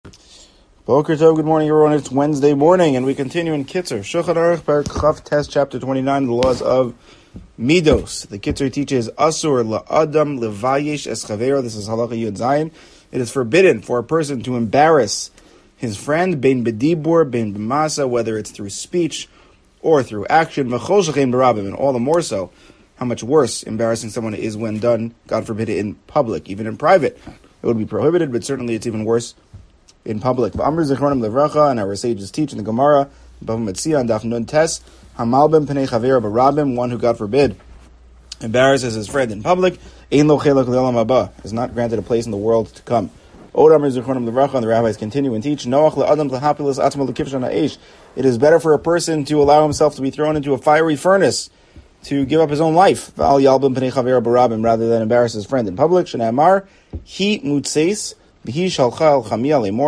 Boker Tov, good morning everyone. It's Wednesday morning and we continue in Kitzur. Shulchan Aruch Perek Chaf Tes chapter 29, the laws of Midos. The Kitzur teaches Asur la'adam levayesh es chavero. This is Halacha Yud Zayin. It is forbidden for a person to embarrass his friend, bein bedibur, bein b'masa, whether it's through speech or through action. V'chol shechein b'rabim, and all the more so, how much worse embarrassing someone is when done, God forbid, in public. Even in private, it would be prohibited, but certainly it's even worse in public. Amr Zichronim Levracha, and our sages teach in the Gemara, Bava Metzia and Daf Nun Tes, Hamalbim Penei Chaver Barabim, one who, God forbid, embarrasses his friend in public, Ein Lo Chelak Le'olam Haba, is not granted a place in the world to come. Od Amr Zichronim Levracha, and the rabbis continue and teach, Noach Le'adam Le'hapilas Atzma Le'kivshan Ha'esh. It is better for a person to allow himself to be thrown into a fiery furnace, to give up his own life, V'al Yalbim Penei Chaver Barabim, rather than embarrass his friend in public. Shnei Amar, Hi Mutseis, this is a reference to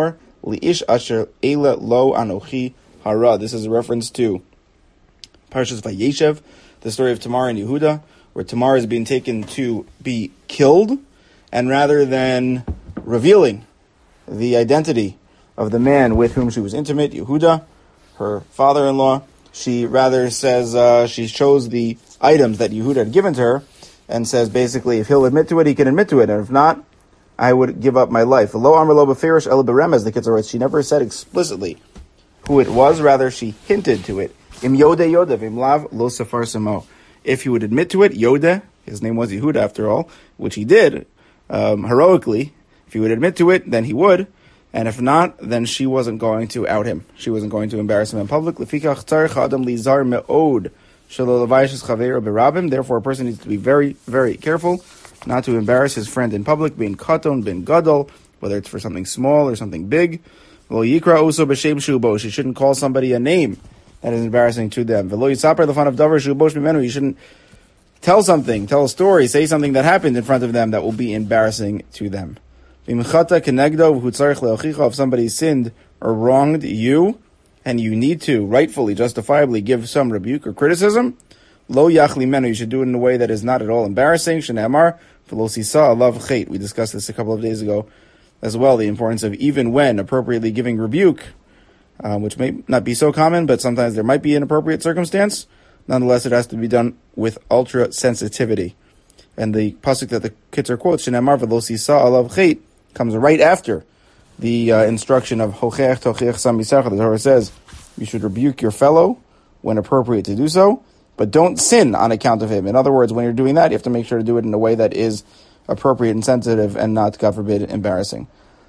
Parshas Vayeshev, the story of Tamar and Yehuda, where Tamar is being taken to be killed, and rather than revealing the identity of the man with whom she was intimate, Yehuda, her father-in-law, she rather says she shows the items that Yehuda had given to her, and says basically, if he'll admit to it, he can admit to it, and if not, I would give up my life. Lo amar lo b'firish el beremez, the Kitzur writes. She never said explicitly who it was, rather she hinted to it. Im yodeh yodeh, v'im lav lo safar samo. If he would admit to it, Yodeh, his name was Yehuda after all, which he did heroically. If he would admit to it, then he would, and if not, then she wasn't going to out him. She wasn't going to embarrass him in public. Lefikach tzarich adam lizar me'od shelo levayish chaveiro berabim. Therefore, a person needs to be very, very careful not to embarrass his friend in public, being katon, being gadol, whether it's for something small or something big. Lo yikra oso b'shem shubo. She shouldn't call somebody a name that is embarrassing to them. V'lo yisaper l'fan of davar shubosh mimenu. You shouldn't tell a story, say something that happened in front of them that will be embarrassing to them. V'imchata kenegdo v'hutzarich le'ochicha. If somebody sinned or wronged you, and you need to rightfully, justifiably give some rebuke or criticism, lo yachli menu. You should do it in a way that is not at all embarrassing. Shenamar. We discussed this a couple of days ago as well, the importance of even when appropriately giving rebuke, which may not be so common, but sometimes there might be an appropriate circumstance. Nonetheless, it has to be done with ultra sensitivity. And the pasuk that the Kitzur quotes, Shenamar v'lo sisa alav chet, comes right after the instruction of Hocheach tocheach sam misacha. The Torah says you should rebuke your fellow when appropriate to do so, but don't sin on account of him. In other words, when you're doing that, you have to make sure to do it in a way that is appropriate and sensitive and not, God forbid, embarrassing.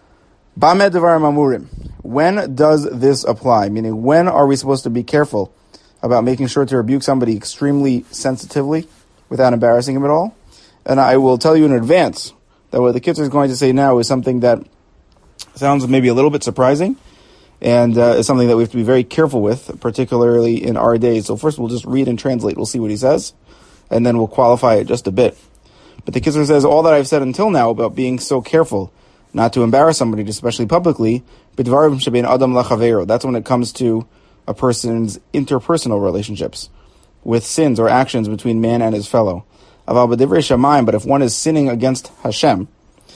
Bamed devarim amurim. When does this apply? Meaning, when are we supposed to be careful about making sure to rebuke somebody extremely sensitively without embarrassing him at all? And I will tell you in advance that what the Kitzur is going to say now is something that sounds maybe a little bit surprising, and is something that we have to be very careful with, particularly in our days. So first we'll just read and translate. We'll see what he says, and then we'll qualify it just a bit. But the Kitzur says, all that I've said until now about being so careful not to embarrass somebody, especially publicly, that's when it comes to a person's interpersonal relationships, with sins or actions between man and his fellow. But if one is sinning against Hashem,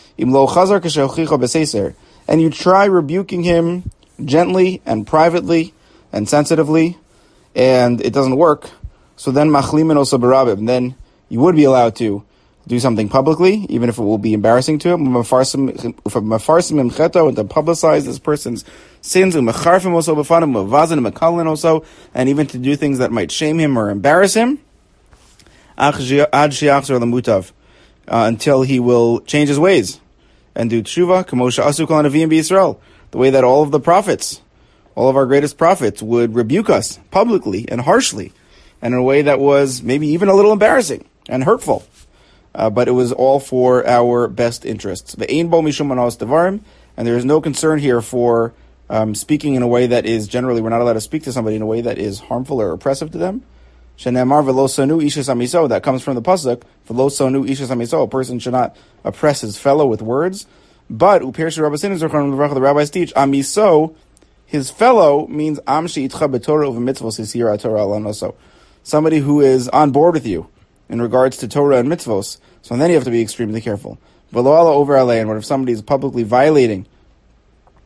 and you try rebuking him gently and privately and sensitively, and it doesn't work, so then machlimin oso barabim, then you would be allowed to do something publicly, even if it will be embarrassing to him, and to publicize this person's sins, and even to do things that might shame him or embarrass him, until he will change his ways and do tshuva, the way that all of the prophets, all of our greatest prophets, would rebuke us publicly and harshly, and in a way that was maybe even a little embarrassing and hurtful. But it was all for our best interests. And there is no concern here for speaking in a way that is, generally, we're not allowed to speak to somebody in a way that is harmful or oppressive to them. That comes from the pasuk, a person should not oppress his fellow with words. But the rabbis teach, amiso, his fellow means somebody who is on board with you in regards to Torah and mitzvos. So then you have to be extremely careful. And what if somebody is publicly violating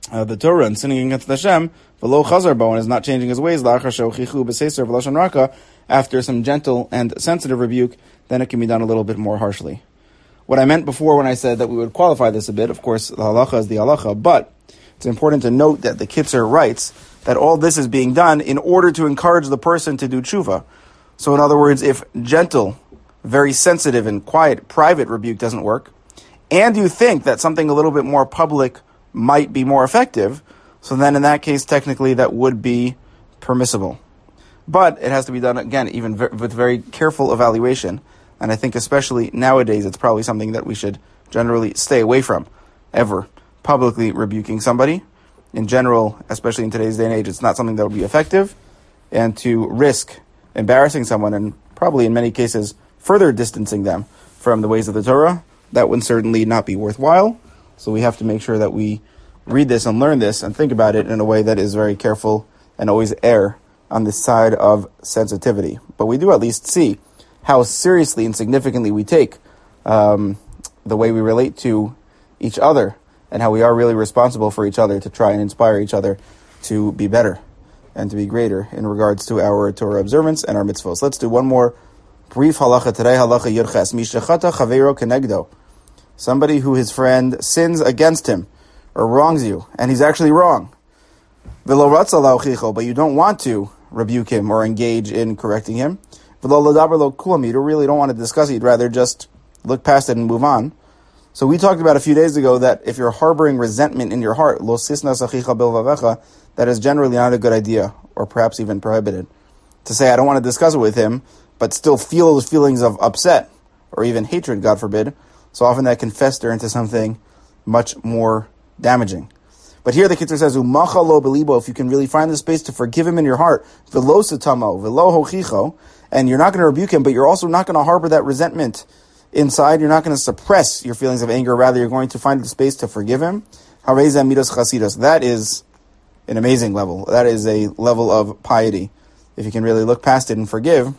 the Torah and sinning against Hashem, v'lo chazar bo, and is not changing his ways, la'achar she'ochichu b'seiser v'lashon raka, after some gentle and sensitive rebuke, then it can be done a little bit more harshly. What I meant before when I said that we would qualify this a bit, of course, the halacha is the halacha, but it's important to note that the Kitzur writes that all this is being done in order to encourage the person to do tshuva. So in other words, if gentle, very sensitive and quiet, private rebuke doesn't work, and you think that something a little bit more public might be more effective, so then in that case, technically that would be permissible. But it has to be done, again, even with very careful evaluation. And I think especially nowadays, it's probably something that we should generally stay away from, ever. Publicly rebuking somebody. In general, especially in today's day and age, it's not something that would be effective. And to risk embarrassing someone and probably in many cases further distancing them from the ways of the Torah, that would certainly not be worthwhile. So we have to make sure that we read this and learn this and think about it in a way that is very careful and always err on the side of sensitivity. But we do at least see how seriously and significantly we take the way we relate to each other and how we are really responsible for each other to try and inspire each other to be better and to be greater in regards to our Torah observance and our mitzvahs. Let's do one more brief halacha today. Halacha Yurches. Mishachata chavero kenegdo. Somebody who his friend sins against him or wrongs you, and he's actually wrong. V'lo ratza la'ochicho, but you don't want to rebuke him or engage in correcting him. V'lo l'daber lo kulam, you really don't want to discuss it. You'd rather just look past it and move on. So we talked about a few days ago that if you're harboring resentment in your heart, lo sisnas achicha bilvavecha, that is generally not a good idea, or perhaps even prohibited. To say, I don't want to discuss it with him, but still feel those feelings of upset, or even hatred, God forbid, so often that can fester into something much more damaging. But here the Kitzur says, Umacha lo belibo, if you can really find the space to forgive him in your heart, velo satamo, velo hochicho, and you're not going to rebuke him, but you're also not going to harbor that resentment inside, you're not going to suppress your feelings of anger, rather you're going to find the space to forgive him. Hareza midas chasidas, that is an amazing level. That is a level of piety. If you can really look past it and forgive,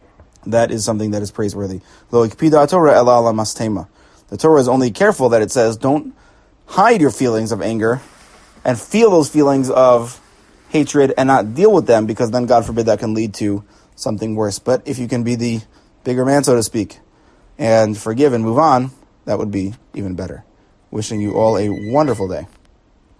that is something that is praiseworthy. Lo ikpida Torah ela ala mastema. The Torah is only careful that it says, don't hide your feelings of anger and feel those feelings of hatred and not deal with them, because then, God forbid, that can lead to something worse. But if you can be the bigger man, so to speak, and forgive and move on, that would be even better. Wishing you all a wonderful day.